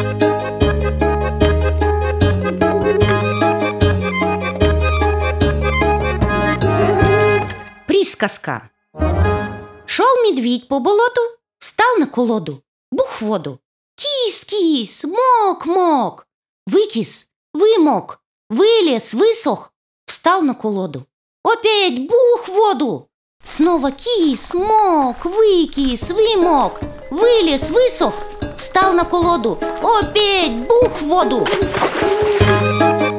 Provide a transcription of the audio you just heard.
Присказка. Шел медведь по болоту, встал на колоду, бух в воду. Кис-кис, мок-мок. Выкис, вымок, вылез, высох, встал на колоду. Опять бух в воду. Снова кис, мок, выкис, вымок, вылез, высох, встал на колоду. Опять бух в воду.